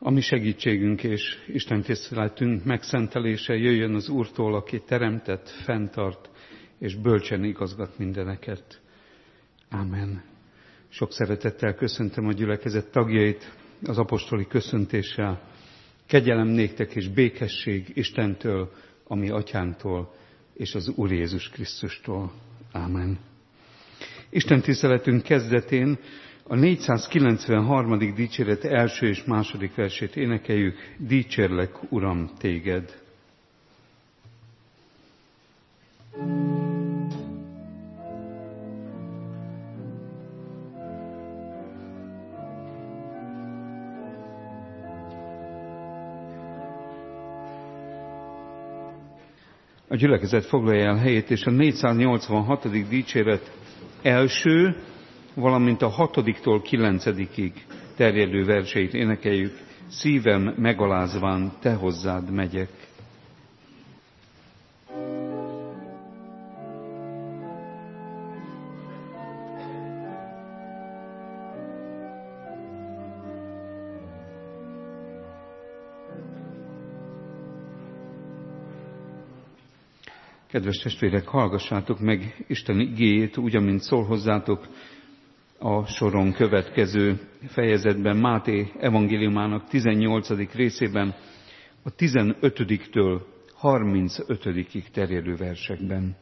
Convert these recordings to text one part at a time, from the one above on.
A mi segítségünk és Isten tiszteletünk megszentelése jöjjön az Úrtól, aki teremtett, fenntart és bölcsen igazgat mindeneket. Ámen. Sok szeretettel köszöntöm a gyülekezet tagjait az apostoli köszöntéssel. Kegyelem néktek és békesség Istentől, a mi atyánktól és az Úr Jézus Krisztustól. Ámen. Isten tiszteletünk kezdetén a 493. dicséret első és második versét énekeljük. Dicsérlek, Uram, téged! A gyülekezet foglalja el helyét, és a 486. dicséret első, valamint a 6-tól 9-ig terjedő verseit énekeljük. Szívem megalázván, te hozzád megyek. Kedves testvérek, hallgassátok meg Isten igéjét, úgy, amint szól hozzátok a soron következő fejezetben, Máté evangéliumának 18. részében, a 15-től 35-ig terjedő versekben.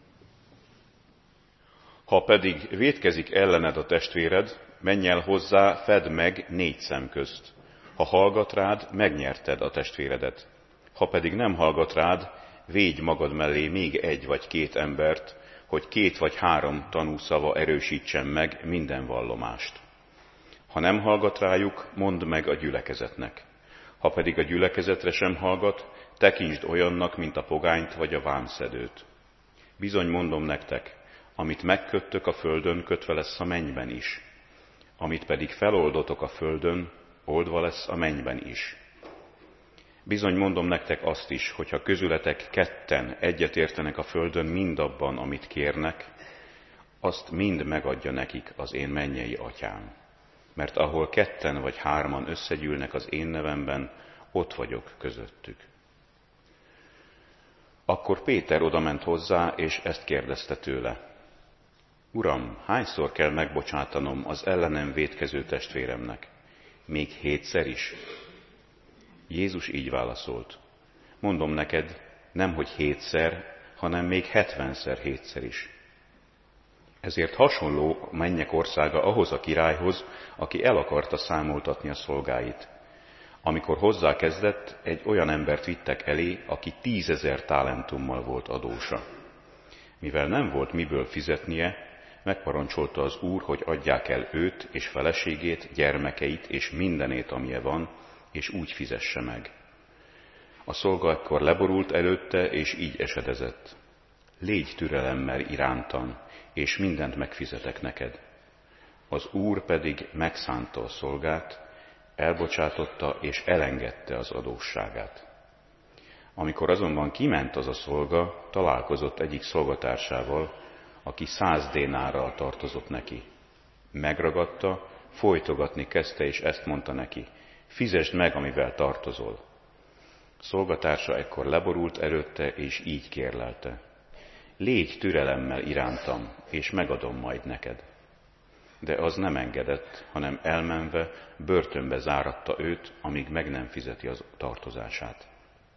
Ha pedig vétkezik ellened a testvéred, menj el hozzá, fedd meg 4 szem közt. Ha hallgat rád, megnyerted a testvéredet. Ha pedig nem hallgat rád, védj magad mellé még 1 vagy 2 embert, hogy 2 vagy 3 tanúszava erősítsen meg minden vallomást. Ha nem hallgat rájuk, mondd meg a gyülekezetnek. Ha pedig a gyülekezetre sem hallgat, tekintsd olyannak, mint a pogányt vagy a vámszedőt. Bizony mondom nektek, amit megköttök a földön, kötve lesz a mennyben is. Amit pedig feloldotok a földön, oldva lesz a mennyben is. Bizony mondom nektek azt is, hogyha közületek 2 egyetértenek a földön mindabban, amit kérnek, azt mind megadja nekik az én mennyei atyám. Mert ahol 2 vagy 3 összegyűlnek az én nevemben, ott vagyok közöttük. Akkor Péter odament hozzá, és ezt kérdezte tőle. Uram, hányszor kell megbocsátanom az ellenem vétkező testvéremnek? Még 7-szer is? Jézus így válaszolt. Mondom neked, nemhogy 7-szer, hanem még 70-szer 7-szer is. Ezért hasonló a mennyek országa ahhoz a királyhoz, aki el akarta számoltatni a szolgáit. Amikor hozzákezdett, egy olyan embert vittek elé, aki 10 000 talentummal volt adósa. Mivel nem volt miből fizetnie, megparancsolta az úr, hogy adják el őt és feleségét, gyermekeit és mindenét, amilyen van, és úgy fizesse meg. A szolga ekkor leborult előtte, és így esedezett. Légy türelemmel irántam, és mindent megfizetek neked. Az úr pedig megszánta a szolgát, elbocsátotta és elengedte az adósságát. Amikor azonban kiment az a szolga, találkozott egyik szolgatársával, aki 100 dénárral tartozott neki. Megragadta, folytogatni kezdte, és ezt mondta neki. Fizesd meg, amivel tartozol. Szolgatársa ekkor leborult előtte, és így kérlelte. Légy türelemmel irántam, és megadom majd neked. De az nem engedett, hanem elmenve börtönbe záratta őt, amíg meg nem fizeti az tartozását.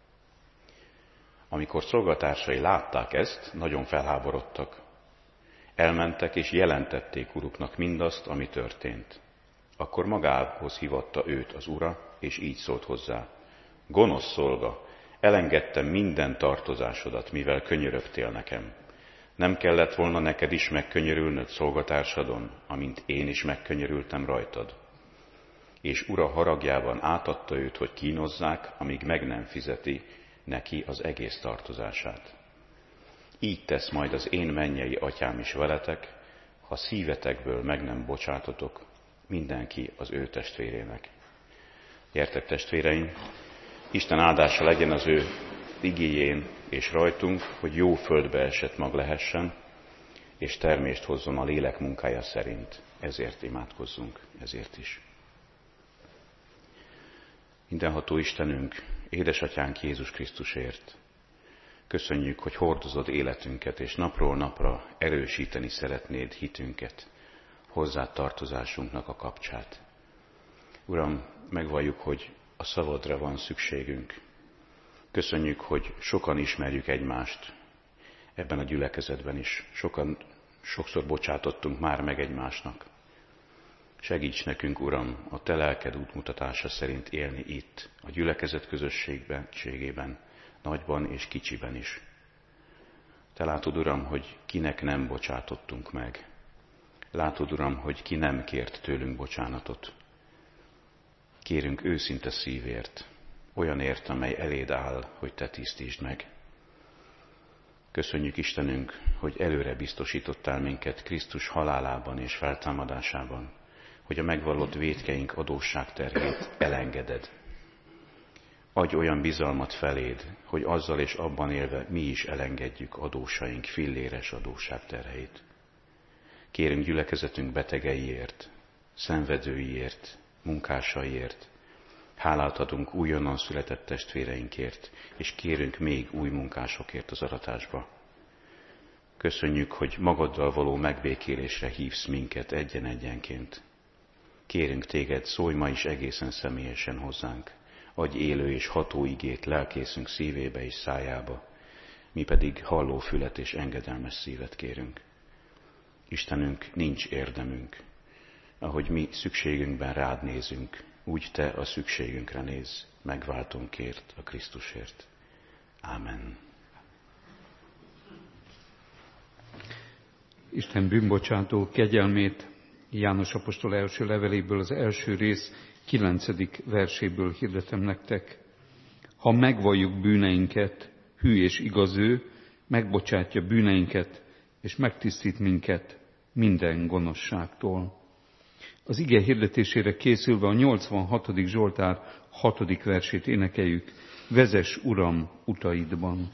Amikor szolgatársai látták ezt, nagyon felháborodtak. Elmentek és jelentették uruknak mindazt, ami történt. Akkor magához hívatta őt az ura, és így szólt hozzá. Gonosz szolga, elengedtem minden tartozásodat, mivel könyörögtél nekem. Nem kellett volna neked is megkönyörülnöd szolgatársadon, amint én is megkönyörültem rajtad. És ura haragjában átadta őt, hogy kínozzák, amíg meg nem fizeti neki az egész tartozását. Így tesz majd az én mennyei atyám is veletek, ha szívetekből meg nem bocsátotok mindenki az ő testvérének. Gyertek, testvéreim, Isten áldása legyen az ő igéjén és rajtunk, hogy jó földbe esett mag lehessen, és termést hozzon a lélek munkája szerint. Ezért imádkozzunk, ezért is. Mindenható Istenünk, édesatyánk Jézus Krisztusért. Köszönjük, hogy hordozod életünket, és napról napra erősíteni szeretnéd hitünket, hozzád tartozásunknak a kapcsát. Uram, megvalljuk, hogy a szavadra van szükségünk. Köszönjük, hogy sokan ismerjük egymást. Ebben a gyülekezetben is sokszor bocsátottunk már meg egymásnak. Segíts nekünk, Uram, a Te lelked útmutatása szerint élni itt, a gyülekezet közösségében, nagyban és kicsiben is. Te látod, Uram, hogy kinek nem bocsátottunk meg. Látod, Uram, hogy ki nem kért tőlünk bocsánatot. Kérünk őszinte szívért, olyanért, amely eléd áll, hogy Te tisztítsd meg. Köszönjük, Istenünk, hogy előre biztosítottál minket Krisztus halálában és feltámadásában, hogy a megvallott vétkeink adósságterhét elengeded. Adj olyan bizalmat feléd, hogy azzal és abban élve mi is elengedjük adósaink filléres adósságterheit. Kérünk gyülekezetünk betegeiért, szenvedőiért, munkásaiért, hálát adunk újonnan született testvéreinkért, és kérünk még új munkásokért az aratásba. Köszönjük, hogy magaddal való megbékélésre hívsz minket egyen-egyenként. Kérünk téged, szólj ma is egészen személyesen hozzánk. Adj élő és ható igét lelkészünk szívébe és szájába, mi pedig halló fület és engedelmes szívet kérünk. Istenünk, nincs érdemünk. Ahogy mi szükségünkben rád nézünk, úgy te a szükségünkre nézz, megváltónkért, a Krisztusért. Ámen. Isten bűnbocsátó kegyelmét János apostol első leveléből, az első rész 9. verséből hirdetem nektek. Ha megvalljuk bűneinket, hű és igaz ő, megbocsátja bűneinket, és megtisztít minket minden gonoszságtól. Az ige hirdetésére készülve a 86. Zsoltár 6. versét énekeljük. Vezess, Uram, utaidban!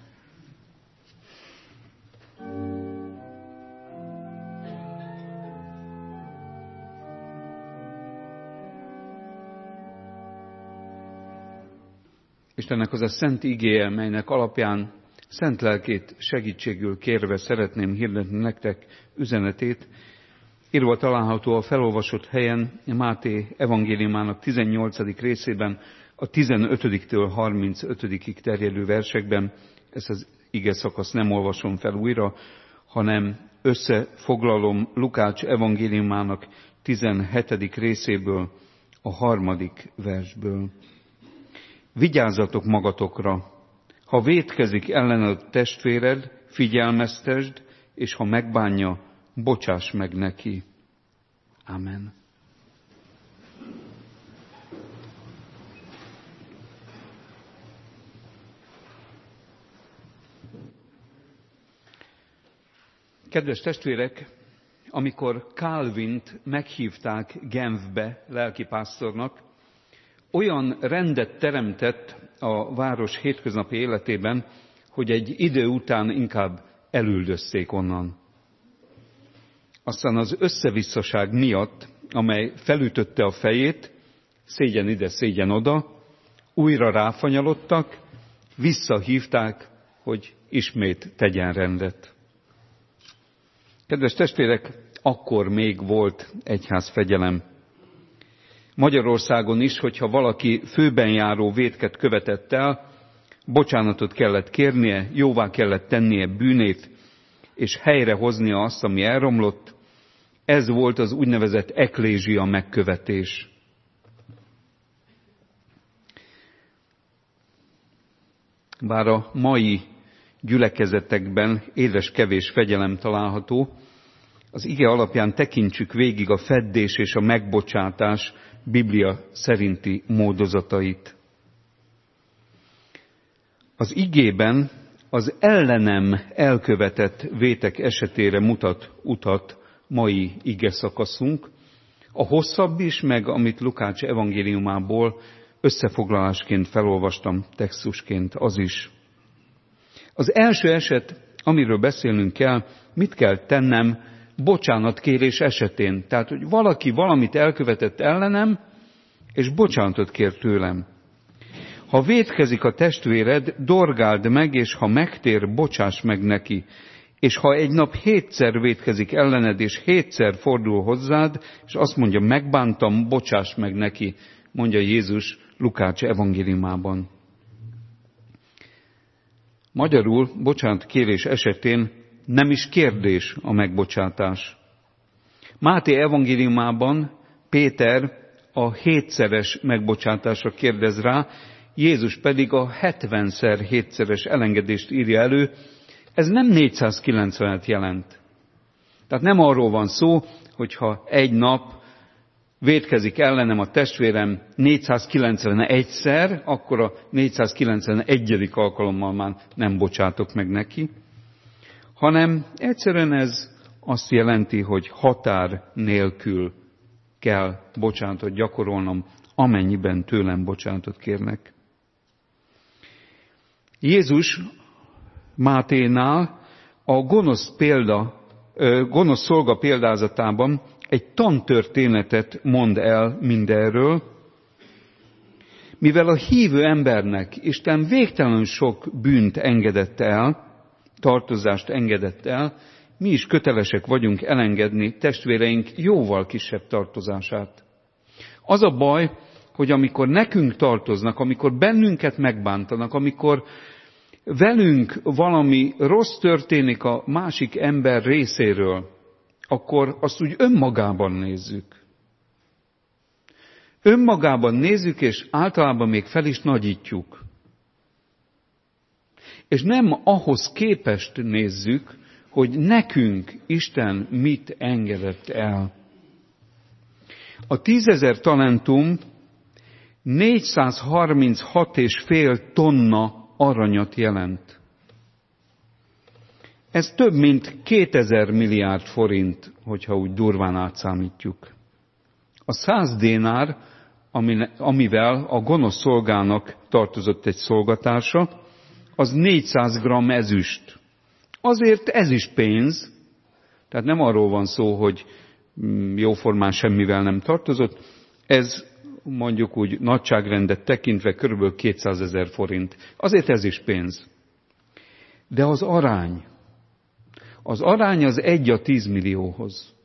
Istennek az a szent igéje, melynek alapján szent lelkét segítségül kérve szeretném hirdetni nektek üzenetét, írva található a felolvasott helyen, Máté evangéliumának 18. részében, a 15-től 35-ig terjedő versekben. Ezt az ige szakaszt nem olvasom fel újra, hanem összefoglalom Lukács evangéliumának 17. részéből, a 3. versből. Vigyázzatok magatokra! Ha vétkezik ellened testvéred, figyelmeztesd, és ha megbánja, bocsáss meg neki. Amen. Kedves testvérek, amikor Calvint meghívták Genfbe lelkipásztornak, olyan rendet teremtett a város hétköznapi életében, hogy egy idő után inkább elüldözték onnan. Aztán az összevisszaság miatt, amely felütötte a fejét, szégyen ide, szégyen oda, újra ráfanyalodtak, visszahívták, hogy ismét tegyen rendet. Kedves testvérek, akkor még volt egyházfegyelem. Magyarországon is, hogyha valaki főben járó vétket követett el, bocsánatot kellett kérnie, jóvá kellett tennie bűnét, és helyrehoznia azt, ami elromlott. Ez volt az úgynevezett eklézsia megkövetés. Bár a mai gyülekezetekben éles-kevés fegyelem található, az ige alapján tekintsük végig a feddés és a megbocsátás Biblia szerinti módozatait. Az igében az ellenem elkövetett vétek esetére mutat utat mai ige szakaszunk, a hosszabb is, meg amit Lukács evangéliumából összefoglalásként felolvastam textusként, az is. Az első eset, amiről beszélnünk kell, mit kell tennem bocsánatkérés esetén. Tehát, hogy valaki valamit elkövetett ellenem, és bocsánatot kér tőlem. Ha vétkezik a testvéred, dorgáld meg, és ha megtér, bocsáss meg neki. És ha egy nap 7-szer vétkezik ellened, és 7-szer fordul hozzád, és azt mondja, megbántam, bocsáss meg neki, mondja Jézus Lukács evangéliumában. Magyarul bocsánatkérés esetén nem is kérdés a megbocsátás. Máté evangéliumában Péter a 7-szeres megbocsátásra kérdez rá, Jézus pedig a 70-szer 7-szeres elengedést írja elő. Ez nem 490-et jelent. Tehát nem arról van szó, hogyha egy nap vétkezik ellenem a testvérem 491-szer, akkor a 491. alkalommal már nem bocsátok meg neki, hanem egyszerűen ez azt jelenti, hogy határ nélkül kell bocsánatot gyakorolnom, amennyiben tőlem bocsánatot kérnek. Jézus Máténál a gonosz szolga példázatában egy tantörténetet mond el mindenről, mivel a hívő embernek Isten végtelenül sok bűnt engedett el, tartozást engedett el, mi is kötelesek vagyunk elengedni testvéreink jóval kisebb tartozását. Az a baj, hogy amikor nekünk tartoznak, amikor bennünket megbántanak, amikor velünk valami rossz történik a másik ember részéről, akkor azt úgy önmagában nézzük. Önmagában nézzük, és általában még fel is nagyítjuk. És nem ahhoz képest nézzük, hogy nekünk Isten mit engedett el. A 10 000 talentum 436,5 tonna aranyat jelent. Ez több mint 2000 milliárd forint, hogyha úgy durván átszámítjuk. A 100 dénár, amivel a gonosz szolgának tartozott egy szolgatársa, az 400 g ezüst. Azért ez is pénz, tehát nem arról van szó, hogy jóformán semmivel nem tartozott, ez mondjuk úgy nagyságrendet tekintve kb. 200 000 forint. Azért ez is pénz. De az arány az 1 a 10 millióhoz.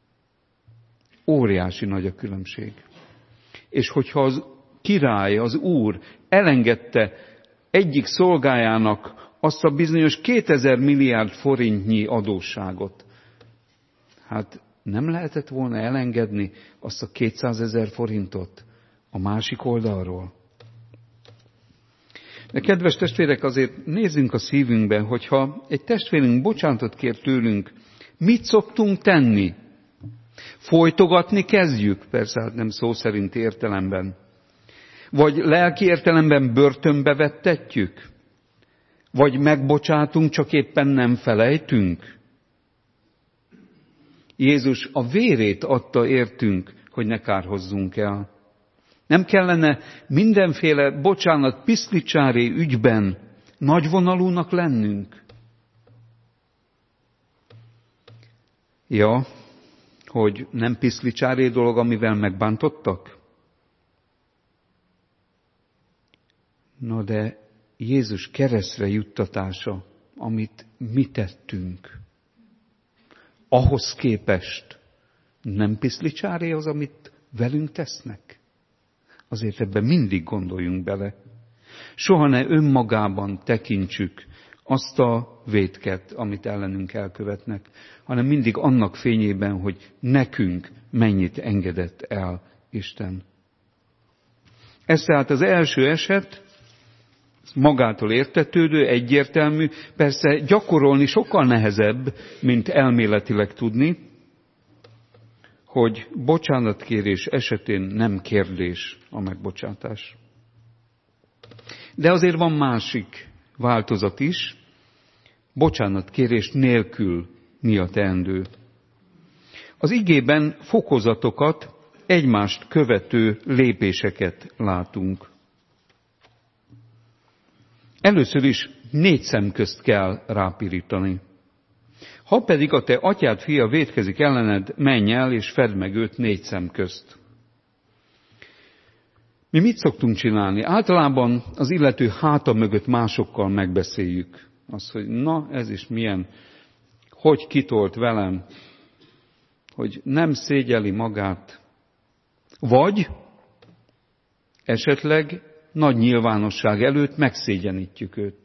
Óriási nagy a különbség. És hogyha az király, az úr elengedte egyik szolgájának azt a bizonyos 2000 milliárd forintnyi adósságot, hát nem lehetett volna elengedni azt a 200 000 forintot a másik oldalról? De kedves testvérek, azért nézzünk a szívünkbe, hogyha egy testvérünk bocsánatot kér tőlünk, mit szoktunk tenni? Folytogatni kezdjük, persze hát nem szó szerinti értelemben. Vagy lelki értelemben börtönbe vettetjük? Vagy megbocsátunk, csak éppen nem felejtünk? Jézus a vérét adta értünk, hogy ne kárhozzunk el. Nem kellene mindenféle bocsánat piszlicsári ügyben nagyvonalúnak lennünk? Ja, hogy nem piszlicsári dolog, amivel megbántottak? No de Jézus keresztre juttatása, amit mi tettünk, ahhoz képest nem piszlicsári az, amit velünk tesznek? Azért ebben mindig gondoljunk bele. Soha ne önmagában tekintsük azt a vétket, amit ellenünk elkövetnek, hanem mindig annak fényében, hogy nekünk mennyit engedett el Isten. Ez tehát az első eset, magától értetődő, egyértelmű, persze gyakorolni sokkal nehezebb, mint elméletileg tudni, hogy bocsánatkérés esetén nem kérdés a megbocsátás. De azért van másik változat is, bocsánatkérés nélkül mi a teendő. Az igében fokozatokat, egymást követő lépéseket látunk. Először is 4 szem közt kell rápirítani. Ha pedig a te atyád fia vétkezik ellened, menj el és fedd meg őt 4 szem közt. Mi mit szoktunk csinálni? Általában az illető háta mögött másokkal megbeszéljük. Azt, hogy na, ez is milyen, hogy kitolt velem, hogy nem szégyeli magát. Vagy esetleg nagy nyilvánosság előtt megszégyenítjük őt.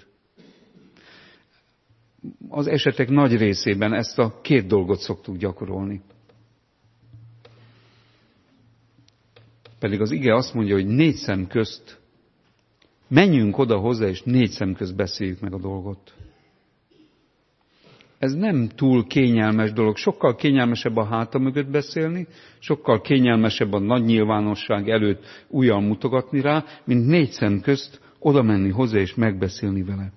Az esetek nagy részében ezt a két dolgot szoktuk gyakorolni. Pedig az ige azt mondja, hogy 4 szem közt menjünk oda hozzá, és 4 szem közt beszéljük meg a dolgot. Ez nem túl kényelmes dolog. Sokkal kényelmesebb a háta mögött beszélni, sokkal kényelmesebb a nagy nyilvánosság előtt ujjal mutogatni rá, mint 4 szem közt oda menni hozzá és megbeszélni vele.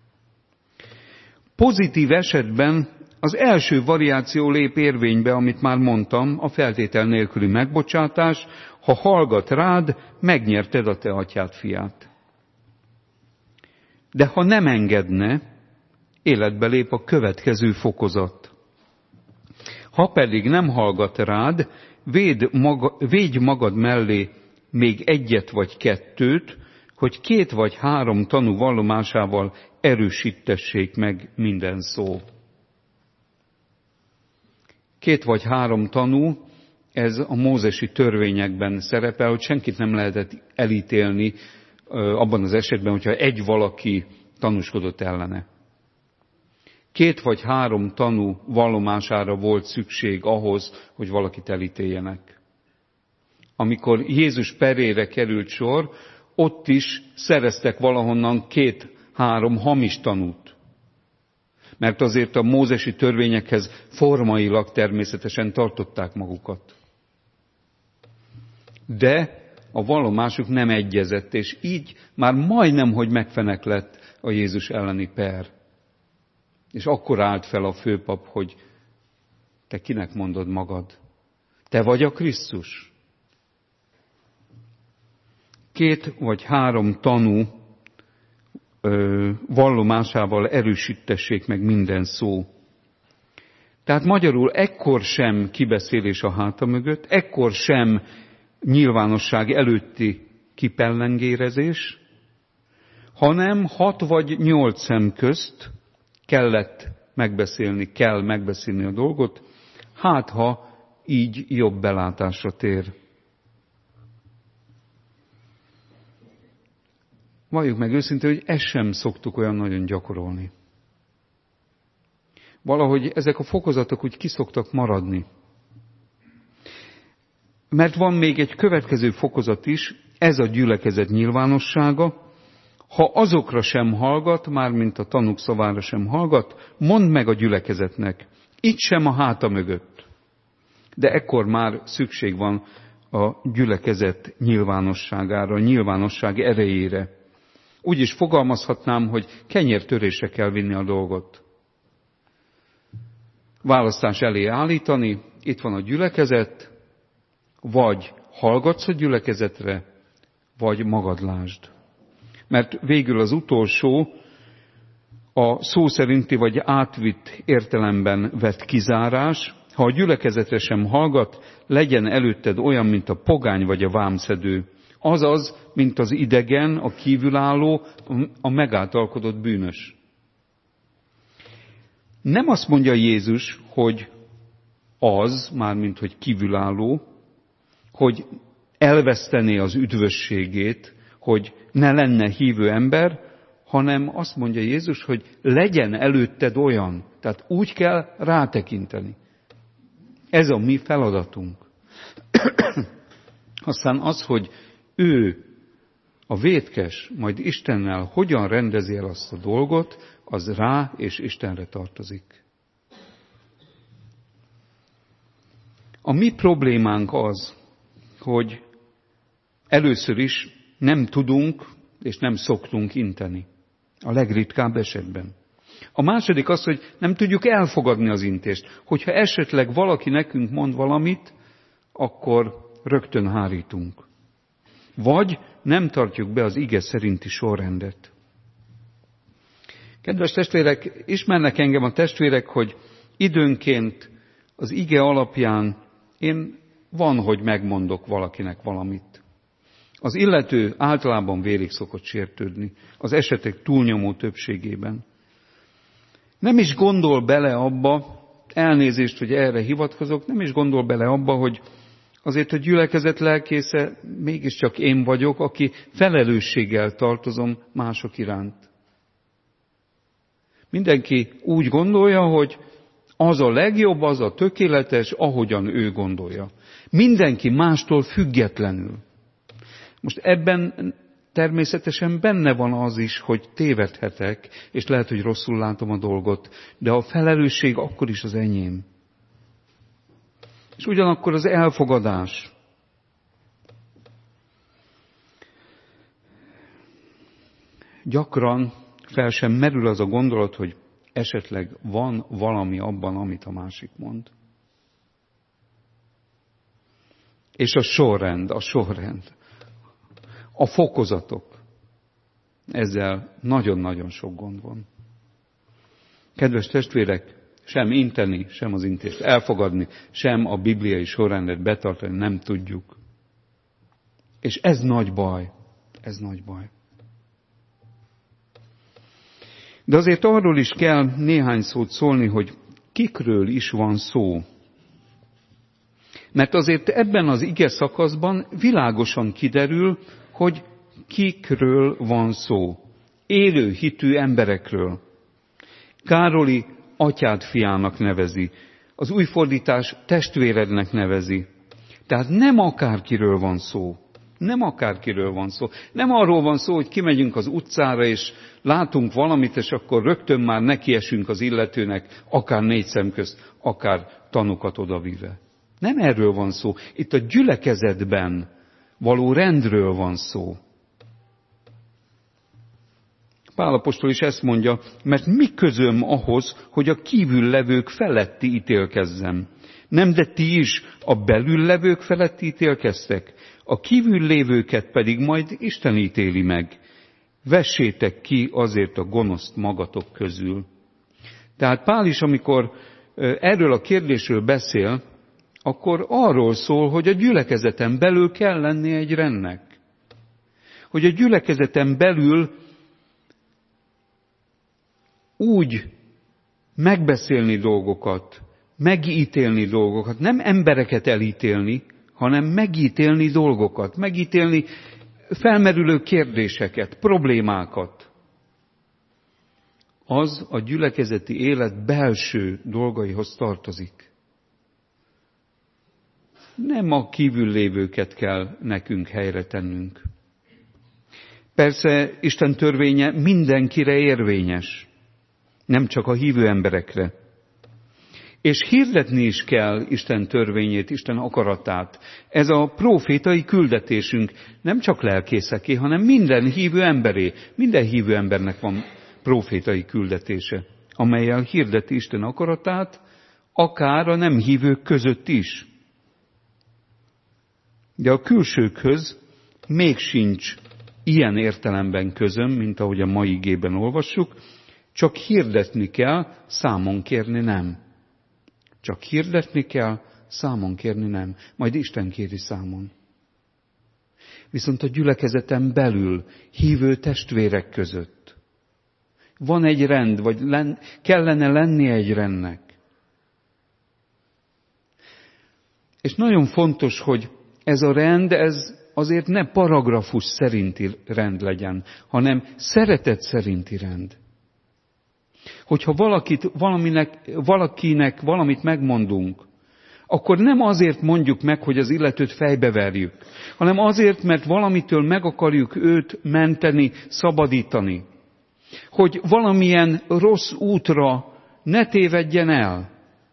Pozitív esetben az első variáció lép érvénybe, amit már mondtam, a feltétel nélküli megbocsátás, ha hallgat rád, megnyerted a te atyád fiát. De ha nem engedne, életbe lép a következő fokozat. Ha pedig nem hallgat rád, védj magad mellé még 1 vagy 2, hogy 2 vagy 3 tanú vallomásával erősítessék meg minden szó. 2 vagy 3 tanú, ez a mózesi törvényekben szerepel, hogy senkit nem lehetett elítélni abban az esetben, hogyha egy valaki tanúskodott ellene. 2 vagy 3 tanú vallomására volt szükség ahhoz, hogy valakit elítéljenek. Amikor Jézus perére került sor, ott is szereztek valahonnan 2-3 hamis tanút. Mert azért a mózesi törvényekhez formailag természetesen tartották magukat. De a vallomásuk nem egyezett, és így már majdnem, hogy megfeneklett a Jézus elleni per. És akkor állt fel a főpap, hogy te kinek mondod magad? Te vagy a Krisztus? 2 vagy 3 tanú vallomásával erősítessék meg minden szó. Tehát magyarul ekkor sem kibeszélés a háta mögött, ekkor sem nyilvánosság előtti kipellengérezés, hanem 6 vagy 8 szem közt kell megbeszélni a dolgot, hát ha így jobb belátásra tér. Valljuk meg őszintén, hogy ezt sem szoktuk olyan nagyon gyakorolni. Valahogy ezek a fokozatok úgy kiszoktak maradni. Mert van még egy következő fokozat is, ez a gyülekezet nyilvánossága. Ha azokra sem hallgat, mármint a tanúk szavára sem hallgat, mondd meg a gyülekezetnek, itt sem a háta mögött. De ekkor már szükség van a gyülekezet nyilvánosságára, a nyilvánosság erejére. Úgy is fogalmazhatnám, hogy kenyértörésre kell vinni a dolgot. Választás elé állítani, itt van a gyülekezet, vagy hallgatsz a gyülekezetre, vagy magad lásd. Mert végül az utolsó a szó szerinti vagy átvitt értelemben vett kizárás, ha a gyülekezetre sem hallgat, legyen előtted olyan, mint a pogány vagy a vámszedő. Azaz, mint az idegen, a kívülálló, a megáltalkodott bűnös. Nem azt mondja Jézus, hogy az, mármint hogy kívülálló, hogy elvesztené az üdvösségét, hogy ne lenne hívő ember, hanem azt mondja Jézus, hogy legyen előtted olyan. Tehát úgy kell rátekinteni. Ez a mi feladatunk. Aztán az, hogy ő, a vétkes, majd Istennel hogyan rendezi el azt a dolgot, az rá és Istenre tartozik. A mi problémánk az, hogy először is nem tudunk és nem szoktunk inteni. A legritkább esetben. A második az, hogy nem tudjuk elfogadni az intést. Hogyha esetleg valaki nekünk mond valamit, akkor rögtön hárítunk. Vagy nem tartjuk be az ige szerinti sorrendet. Kedves testvérek, ismernek engem a testvérek, hogy időnként az ige alapján én van, hogy megmondok valakinek valamit. Az illető általában vérig szokott sértődni, az esetek túlnyomó többségében. Nem is gondol bele abba, elnézést, hogy erre hivatkozok, nem is gondol bele abba, hogy azért a gyülekezet lelkésze mégiscsak én vagyok, aki felelősséggel tartozom mások iránt. Mindenki úgy gondolja, hogy az a legjobb, az a tökéletes, ahogyan ő gondolja. Mindenki mástól függetlenül. Most ebben természetesen benne van az is, hogy tévedhetek, és lehet, hogy rosszul látom a dolgot, de a felelősség akkor is az enyém. És ugyanakkor az elfogadás. Gyakran fel sem merül az a gondolat, hogy esetleg van valami abban, amit a másik mond. És a sorrend, a fokozatok. Ezzel nagyon-nagyon sok gond van. Kedves testvérek, sem inteni, sem az intést elfogadni, sem a bibliai sorrendet betartani nem tudjuk. És ez nagy baj. Ez nagy baj. De azért arról is kell néhány szót szólni, hogy kikről is van szó. Mert azért ebben az ige szakaszban világosan kiderül, hogy kikről van szó. Élő hitű emberekről. Károli atyád fiának nevezi. Az új fordítás testvérednek nevezi. Tehát nem akárkiről van szó. Nem akárkiről van szó. Nem arról van szó, hogy kimegyünk az utcára, és látunk valamit, és akkor rögtön már nekiesünk az illetőnek, akár négy szem közt, akár tanukat odavive. Nem erről van szó. Itt a gyülekezetben való rendről van szó. Pál apostol is ezt mondja, mert mi közöm ahhoz, hogy a kívül levők feletti ítélkezzem. Nem, de ti is a belül levők feletti ítélkeztek, a kívül lévőket pedig majd Isten ítéli meg. Vessétek ki azért a gonoszt magatok közül. Tehát Pál is, amikor erről a kérdésről beszél, akkor arról szól, hogy a gyülekezeten belül kell lenni egy rendnek. Hogy a gyülekezeten belül úgy megbeszélni dolgokat, megítélni dolgokat, nem embereket elítélni, hanem megítélni dolgokat, megítélni felmerülő kérdéseket, problémákat. Az a gyülekezeti élet belső dolgaihoz tartozik. Nem a kívüllévőket kell nekünk helyre tennünk. Persze Isten törvénye mindenkire érvényes, nem csak a hívő emberekre. És hirdetni is kell Isten törvényét, Isten akaratát. Ez a prófétai küldetésünk nem csak lelkészeké, hanem minden hívő emberé. Minden hívő embernek van prófétai küldetése, amellyel hirdeti Isten akaratát, akár a nem hívők között is. De a külsőkhöz még sincs ilyen értelemben közöm, mint ahogy a mai igében olvassuk, csak hirdetni kell, számon kérni nem. Csak hirdetni kell, számon kérni nem. Majd Isten kéri számon. Viszont a gyülekezeten belül, hívő testvérek között van egy rend, vagy kellene lenni egy rendnek. És nagyon fontos, hogy ez a rend, ez azért ne paragrafus szerinti rend legyen, hanem szeretet szerinti rend. Hogyha valakinek valamit megmondunk, akkor nem azért mondjuk meg, hogy az illetőt fejbeverjük, hanem azért, mert valamitől meg akarjuk őt menteni, szabadítani. Hogy valamilyen rossz útra ne tévedjen el.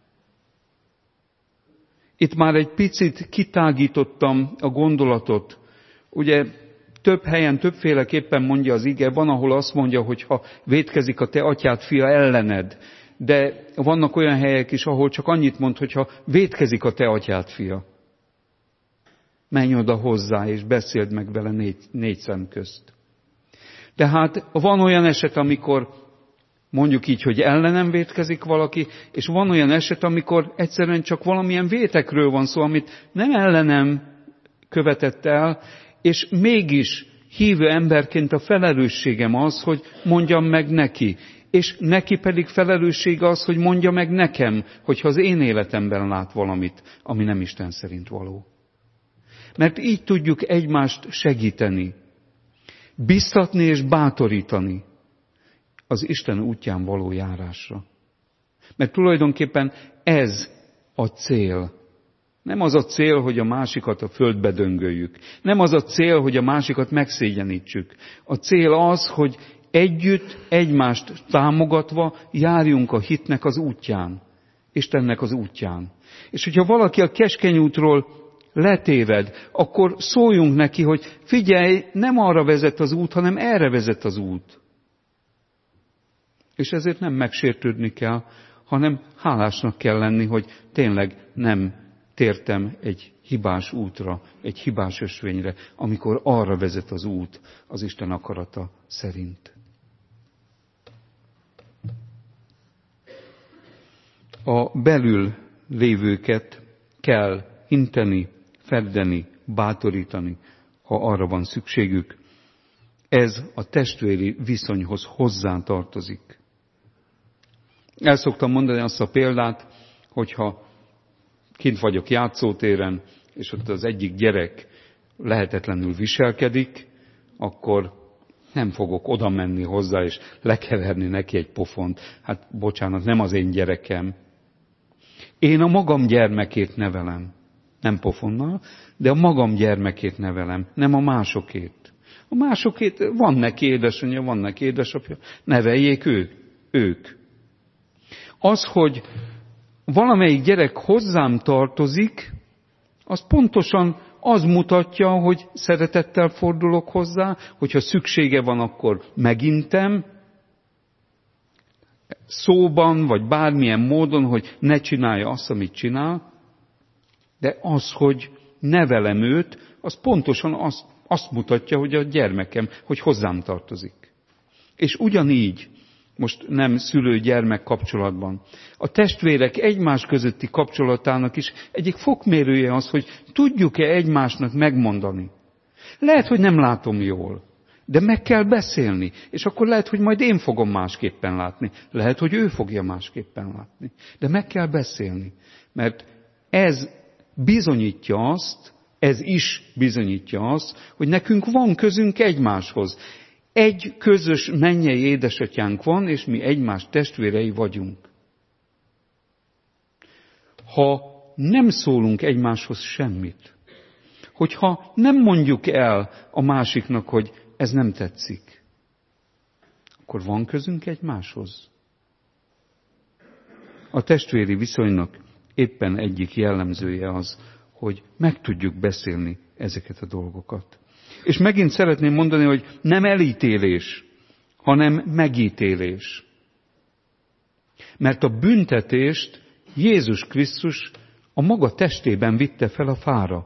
Itt már egy picit kitágítottam a gondolatot. Ugye több helyen, többféleképpen mondja az ige, van, ahol azt mondja, hogy ha vétkezik a te atyád fia ellened, de vannak olyan helyek is, ahol csak annyit mond, hogy ha vétkezik a te atyád fia. Menj oda hozzá, és beszéld meg vele négy szem közt. Tehát van olyan eset, amikor mondjuk így, hogy ellenem vétkezik valaki, és van olyan eset, amikor egyszerűen csak valamilyen vétekről van szó, amit nem ellenem követett el, és mégis hívő emberként a felelősségem az, hogy mondjam meg neki, és neki pedig felelőssége az, hogy mondja meg nekem, hogyha az én életemben lát valamit, ami nem Isten szerint való. Mert így tudjuk egymást segíteni, biztatni és bátorítani az Isten útján való járásra. Mert tulajdonképpen ez a cél. Nem az a cél, hogy a másikat a földbe döngöljük. Nem az a cél, hogy a másikat megszégyenítsük. A cél az, hogy együtt, egymást támogatva járjunk a hitnek az útján. Istennek az útján. És hogyha valaki a keskeny útról letéved, akkor szóljunk neki, hogy figyelj, nem arra vezet az út, hanem erre vezet az út. És ezért nem megsértődni kell, hanem hálásnak kell lenni, hogy tényleg nem tértem egy hibás útra, egy hibás ösvényre, amikor arra vezet az út az Isten akarata szerint. A belül lévőket kell inteni, feddeni, bátorítani, ha arra van szükségük. Ez a testvéri viszonyhoz hozzátartozik. El szoktam mondani azt a példát, hogyha kint vagyok játszótéren, és ott az egyik gyerek lehetetlenül viselkedik, akkor nem fogok oda menni hozzá, és lekeverni neki egy pofont. Hát bocsánat, nem az én gyerekem. Én a magam gyermekét nevelem. Nem pofonnal, de a magam gyermekét nevelem, nem a másokét. A másokét, van neki édesanyja, van neki édesapja, neveljék ők. Az, hogy valamelyik gyerek hozzám tartozik, az pontosan az mutatja, hogy szeretettel fordulok hozzá, hogyha szüksége van, akkor megintem, szóban, vagy bármilyen módon, hogy ne csinálja azt, amit csinál, de az, hogy nevelem őt, az pontosan azt mutatja, hogy a gyermekem, hogy hozzám tartozik. És ugyanígy, most nem szülő-gyermek kapcsolatban, a testvérek egymás közötti kapcsolatának is egyik fokmérője az, hogy tudjuk-e egymásnak megmondani. Lehet, hogy nem látom jól, de meg kell beszélni, és akkor lehet, hogy majd én fogom másképpen látni. Lehet, hogy ő fogja másképpen látni. De meg kell beszélni, mert ez is bizonyítja azt, hogy nekünk van közünk egymáshoz. Egy közös mennyei édesatyánk van, és mi egymás testvérei vagyunk. Ha nem szólunk egymáshoz semmit, hogyha nem mondjuk el a másiknak, hogy ez nem tetszik, akkor van közünk egymáshoz. A testvéri viszonynak éppen egyik jellemzője az, hogy meg tudjuk beszélni ezeket a dolgokat. És megint szeretném mondani, hogy nem elítélés, hanem megítélés. Mert a büntetést Jézus Krisztus a maga testében vitte fel a fára.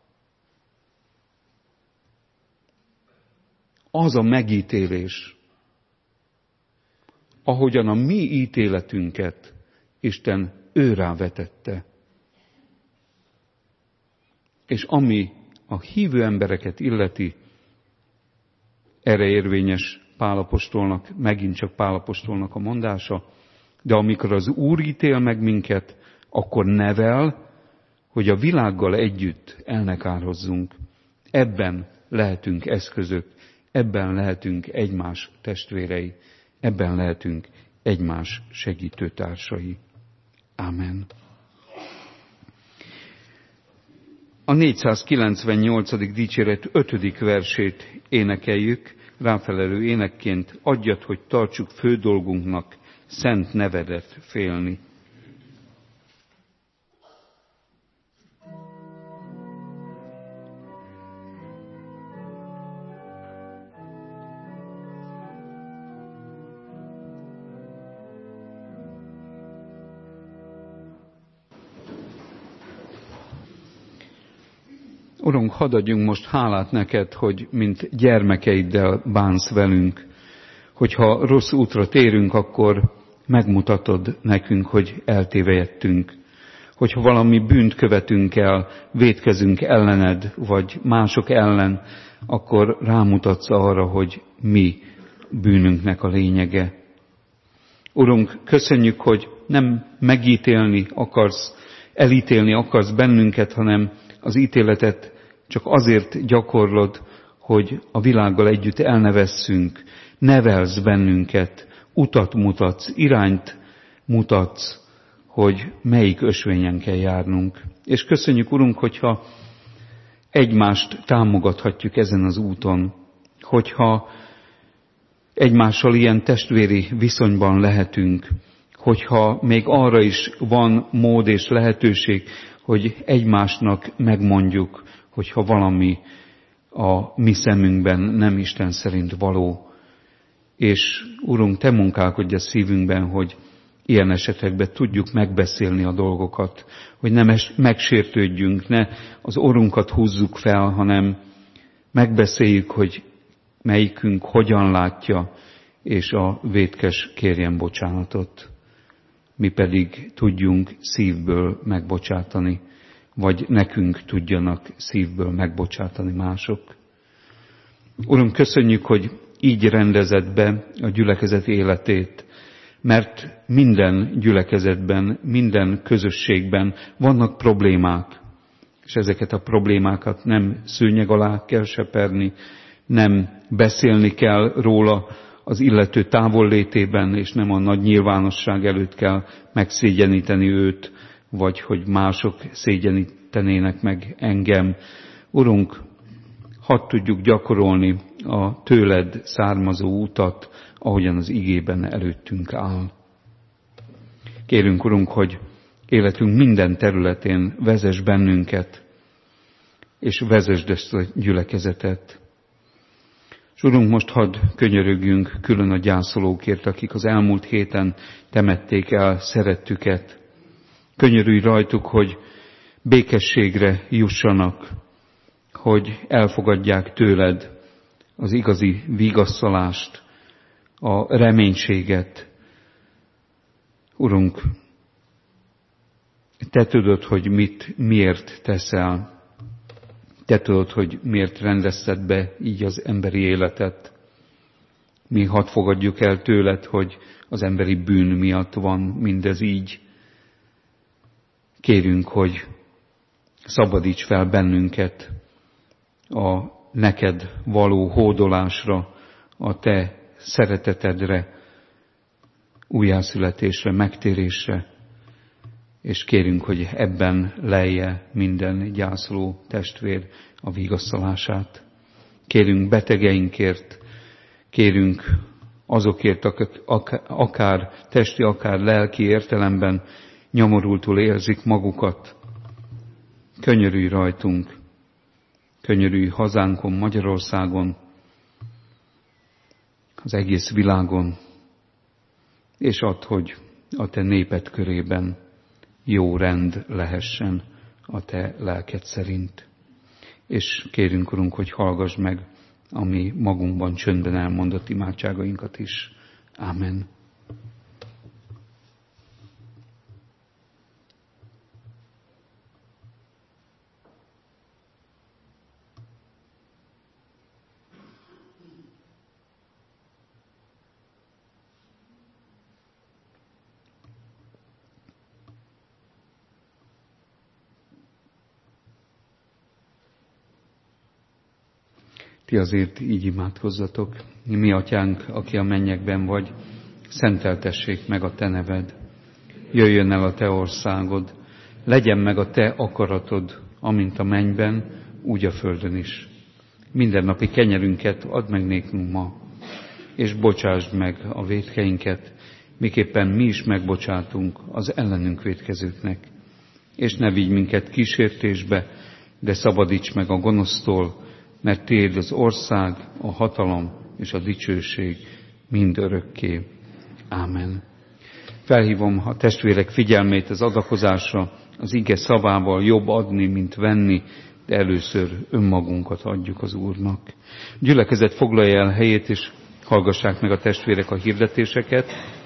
Az a megítélés, ahogyan a mi ítéletünket Isten őrá vetette. És ami a hívő embereket illeti, erre érvényes Pál apostolnak, megint csak Pál apostolnak a mondása, de amikor az Úr ítél meg minket, akkor nevel, hogy a világgal együtt elnekározzunk. Ebben lehetünk eszközök, ebben lehetünk egymás testvérei, ebben lehetünk egymás segítőtársai. Amen. A 498. dicséret 5. versét énekeljük, ráfelelő énekként: adjad, hogy tartsuk fő dolgunknak, szent nevedet félni. Urunk, hadd adjunk most hálát neked, hogy mint gyermekeiddel bánsz velünk. Hogyha rossz útra térünk, akkor megmutatod nekünk, hogy eltévejedtünk. hogyha valami bűnt követünk el, vétkezünk ellened, vagy mások ellen, akkor rámutatsz arra, hogy mi bűnünknek a lényege. Urunk, köszönjük, hogy nem megítélni akarsz, elítélni akarsz bennünket, hanem az ítéletet csak azért gyakorlod, hogy a világgal együtt elnevesszünk, nevelsz bennünket, utat mutatsz, irányt mutatsz, hogy melyik ösvényen kell járnunk. És köszönjük, Urunk, hogyha egymást támogathatjuk ezen az úton, hogyha egymással ilyen testvéri viszonyban lehetünk, hogyha még arra is van mód és lehetőség, hogy egymásnak megmondjuk, hogyha valami a mi szemünkben nem Isten szerint való. És Urunk, Te munkálkodj a szívünkben, hogy ilyen esetekben tudjuk megbeszélni a dolgokat, hogy nem megsértődjünk, ne az orrunkat húzzuk fel, hanem megbeszéljük, hogy melyikünk hogyan látja, és a vétkes kérjen bocsánatot. Mi pedig tudjunk szívből megbocsátani, vagy nekünk tudjanak szívből megbocsátani mások. Uram, köszönjük, hogy így rendezed be a gyülekezet életét, mert minden gyülekezetben, minden közösségben vannak problémák, és ezeket a problémákat nem szőnyeg alá kell seperni, nem beszélni kell róla az illető távollétében, és nem a nagy nyilvánosság előtt kell megszégyeníteni őt, vagy hogy mások szégyenítenének meg engem. Urunk, hadd tudjuk gyakorolni a tőled származó utat, ahogyan az igében előttünk áll. Kérünk, Urunk, hogy életünk minden területén vezess bennünket, és vezesd ezt a gyülekezetet. És Urunk, most hadd könyörögjünk külön a gyászolókért, akik az elmúlt héten temették el szerettüket. Könyörülj rajtuk, hogy békességre jussanak, hogy elfogadják tőled az igazi vigasztalást, a reménységet. Urunk, Te tudod, hogy miért teszel. Te tudod, hogy miért rendezted be így az emberi életet. Mi hadd fogadjuk el tőled, hogy az emberi bűn miatt van mindez így. Kérünk, hogy szabadíts fel bennünket a neked való hódolásra, a te szeretetedre, újjászületésre, megtérésre, és kérünk, hogy ebben lelje minden gyászoló testvér a vigasztalását. Kérünk betegeinkért, kérünk azokért, akik akár testi, akár lelki értelemben nyomorultul érzik magukat. Könyörülj rajtunk, könyörülj hazánkon, Magyarországon, az egész világon, és add, hogy a te néped körében jó rend lehessen a te lelked szerint. És kérünk, Urunk, hogy hallgass meg a mi magunkban csöndben elmondott imádságainkat is. Ámen. Ti azért így imádkozzatok. Mi atyánk, aki a mennyekben vagy, szenteltessék meg a te neved. Jöjjön el a te országod, legyen meg a te akaratod, amint a mennyben, úgy a földön is. Mindennapi kenyerünket add meg nékünk ma, és bocsásd meg a vétkeinket, miképpen mi is megbocsátunk az ellenünk vétkezőknek. És ne vigy minket kísértésbe, de szabadíts meg a gonosztól, mert tiéd az ország, a hatalom és a dicsőség mind örökké. Ámen. Felhívom a testvérek figyelmét az adakozásra, az ige szavával jobb adni, mint venni, de először önmagunkat adjuk az Úrnak. Gyülekezet foglalja el helyét, és hallgassák meg a testvérek a hirdetéseket.